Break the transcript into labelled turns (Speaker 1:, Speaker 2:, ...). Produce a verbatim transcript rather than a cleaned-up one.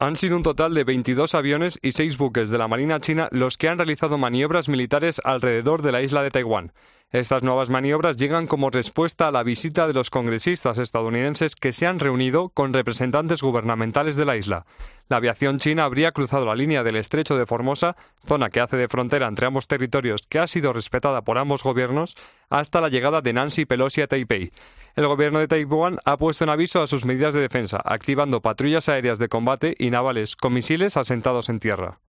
Speaker 1: Han sido un total de veintidós aviones y seis buques de la Marina china los que han realizado maniobras militares alrededor de la isla de Taiwán. Estas nuevas maniobras llegan como respuesta a la visita de los congresistas estadounidenses que se han reunido con representantes gubernamentales de la isla. La aviación china habría cruzado la línea del Estrecho de Formosa, zona que hace de frontera entre ambos territorios que ha sido respetada por ambos gobiernos, hasta la llegada de Nancy Pelosi a Taipei. El gobierno de Taiwán ha puesto en aviso a sus medidas de defensa, activando patrullas aéreas de combate y navales con misiles asentados en tierra.